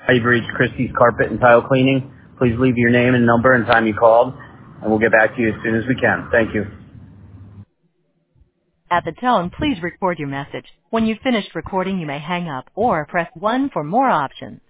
You've reached Christie's Carpet and Tile Cleaning. Please leave your name and number and time you called, and we'll get back to you as soon as we can. Thank you. At the tone, please record your message. When you've finished recording, you may hang up or press 1 for more options.